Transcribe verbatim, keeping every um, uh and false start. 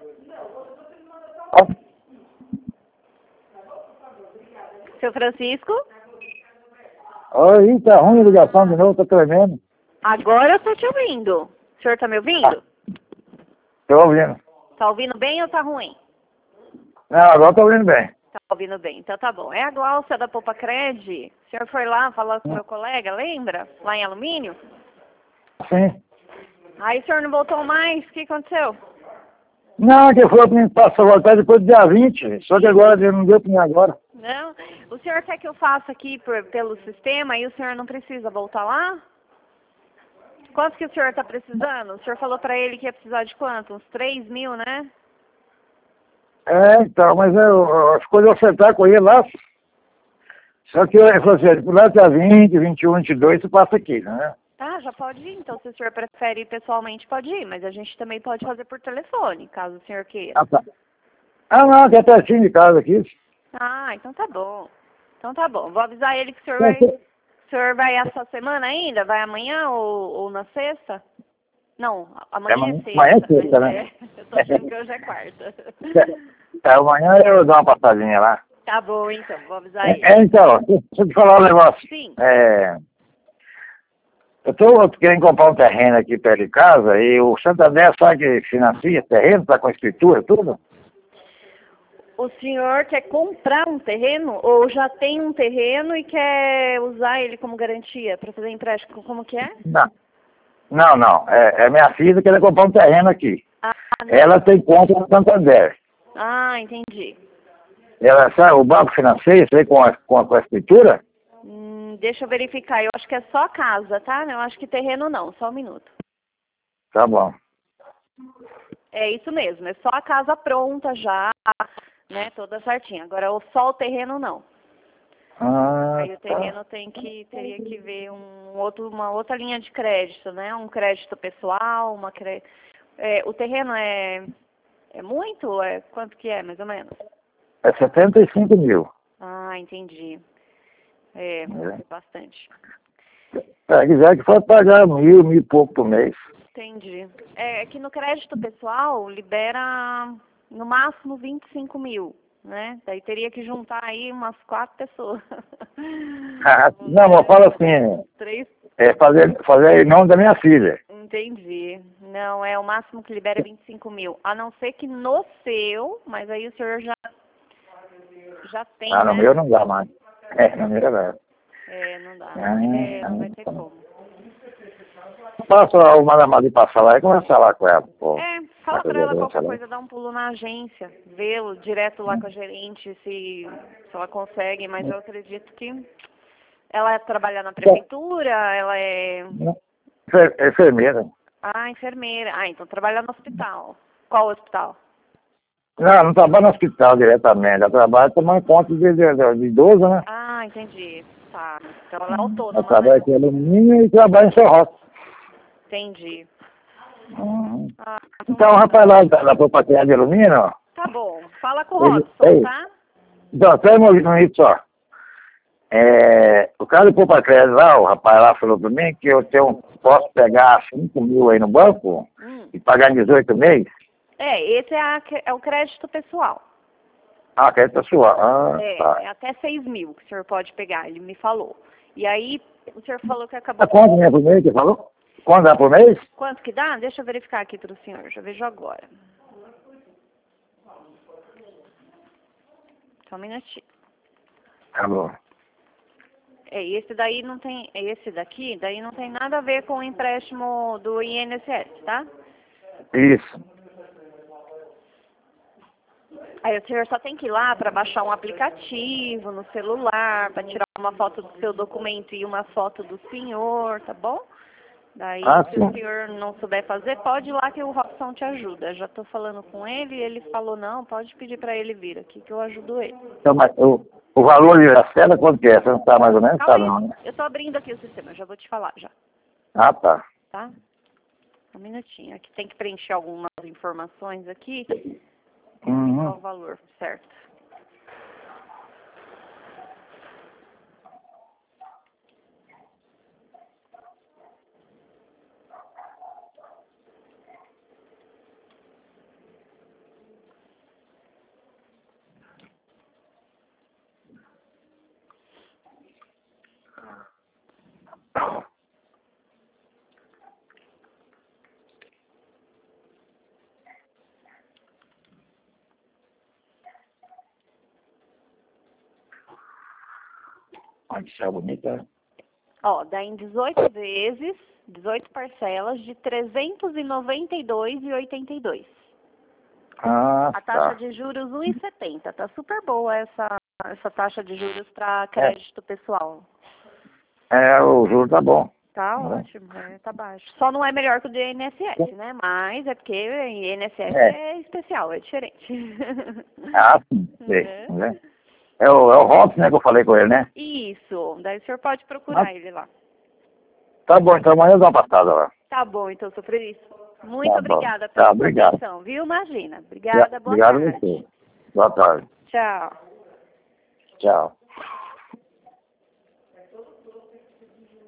Seu Francisco? Oi, tá ruim a ligação de novo, tá tremendo. Agora eu tô te ouvindo. O senhor tá me ouvindo? Tô ouvindo. Tá ouvindo bem ou tá ruim? Não, agora tô ouvindo bem. Tá ouvindo bem, então tá bom. É a Glaucia da Poupa Cred. O senhor foi lá falar com meu colega, lembra? Lá em Alumínio? Sim. Aí o senhor não voltou mais? O que aconteceu? Não, que foi pra mim passar voltar depois do dia vinte. Só que agora não deu pra mim agora. Não? O senhor quer que eu faça aqui por, pelo sistema e o senhor não precisa voltar lá? Quanto que o senhor está precisando? O senhor falou para ele que ia precisar de quanto? Uns três mil, né? É, então, mas eu, as coisas eu acertar com ele lá. Só que ele falou assim, por lá dia vinte, vinte e um, vinte e dois, você passa aqui, né? Ah, já pode ir. Então, se o senhor prefere ir pessoalmente, pode ir. Mas a gente também pode fazer por telefone, caso o senhor queira. Ah, tá. Ah, não, que é pertinho de casa aqui. Ah, então tá bom. Então tá bom. Vou avisar ele que o senhor vai... O senhor vai essa semana ainda? Vai amanhã ou, ou na sexta? Não, amanhã é, amanhã, sexta. amanhã é sexta, né? É, eu tô achando que hoje é quarta. É, amanhã eu dou uma passadinha lá. Tá bom, então. Vou avisar É, ele. é, então, deixa eu te falar um negócio. Sim. É, eu tô querendo comprar um terreno aqui perto de casa e o Santander sabe que financia terreno, tá com escritura, tudo? O senhor quer comprar um terreno ou já tem um terreno e quer usar ele como garantia para fazer empréstimo? Como que é? Não, não, não. É, é minha filha querendo comprar um terreno aqui. Ah, não. Ela tem conta no Santander. Ah, entendi. Ela sabe, o banco financeiro, sei com a, com a, com a escritura? Hum, deixa eu verificar. Eu acho que é só casa, tá? Eu acho que terreno não. Só um minuto. Tá bom. É isso mesmo. É só a casa pronta já, né? Toda certinha. Agora, o- só o terreno não. Ah, Aí o tá. terreno tem que, teria que ver um outro, uma outra linha de crédito, né? Um crédito pessoal, uma cre... é, o terreno é, é muito? É, quanto que é, mais ou menos? É setenta e cinco mil. Ah, entendi. É, É. bastante. Se quiser que for pagar mil, mil e pouco por mês. Entendi. É que no crédito pessoal libera no máximo vinte e cinco mil, né? Daí teria que juntar aí umas quatro pessoas. Ah, não, mas fala assim, Três. é fazer, fazer em nome da minha filha. Entendi. Não, é o máximo que libera é vinte e cinco mil. A não ser que no seu, mas aí o senhor já, já tem, Ah, no né? meu não dá mais. É, no meu não. É, não dá. Ah, É, não vai ter ah, como. passa o Madamadi passar lá e conversar lá com ela. Pô. É, fala pra ela Acolhedora, qualquer sei lá. coisa, dá um pulo na agência, vê-lo direto lá com a gerente, se, se ela consegue, mas eu acredito que ela trabalha na prefeitura, ela é... Enfer- Enfermeira. Ah, enfermeira. Ah, então trabalha no hospital. Qual hospital? Não, não trabalha no hospital diretamente. Ela trabalha tomando conta de, de, de, de idoso, né? Ah, entendi. Tá. Então ela é Ela autônoma, trabalha né? aqui em alumínio e trabalha em São Roque. Entendi. Uhum. Ah, Então, o rapaz lá da, da propriedade de alumínio, ó, tá bom. Fala com o ele, Robson, ei, tá? então, até um isso só. É, o cara do Poupa Crédito lá, o rapaz lá falou pra mim que eu tenho, posso pegar cinco mil aí no banco Hum. e pagar em dezoito meses. É, esse é, a, é o crédito pessoal. Ah, que é sua. Ah, É, tá. é até seis mil que o senhor pode pegar, ele me falou. E aí, o senhor falou que acabou... A quanto é por mês que falou? Quanto dá por mês? Quanto que dá? Deixa eu verificar aqui para o senhor, já vejo agora. Só um minutinho. Tá bom. É, esse daí não tem, esse daqui, daí não tem nada a ver com o empréstimo do I N S S, tá? Isso. Aí o senhor só tem que ir lá para baixar um aplicativo no celular, para tirar uma foto do seu documento e uma foto do senhor, tá bom? Daí, Ah, se sim. o senhor não souber fazer, pode ir lá que o Robson te ajuda. Já estou falando com ele e ele falou, não, pode pedir para ele vir aqui que eu ajudo ele. Então, mas o, o valor de cela quanto que é? Você não sabe mais ou menos? Calma Sabe aí, não, né? eu estou abrindo aqui o sistema, já vou te falar já, Ah, tá. tá? Um minutinho, aqui tem que preencher algumas informações aqui. Uhum. Qual o valor, certo? Ai, que céu bonita. Ó, dá em dezoito vezes, dezoito parcelas de trezentos e noventa e dois reais e oitenta e dois centavos. Ah, A taxa tá. de juros um vírgula setenta. Tá super boa essa, essa taxa de juros para crédito pessoal. É, o juro tá bom. Tá É. ótimo, é, tá baixo. Só não é melhor que o do I N S S, né? Mas é porque o I N S S É. é especial, é diferente. Ah, sim, sei. É. Né? É o, é o Robson, né, que eu falei com ele, né? Isso, daí o senhor pode Ah, procurar ele lá. tá bom, então amanhã eu dou uma passada lá. Tá bom, então, seu Feliz. Muito Tá bom. obrigada Tá, pela sua obrigado. atenção, viu? Imagina. Obrigada, boa Obrigado a tarde. você. Boa tarde. Tchau. Tchau.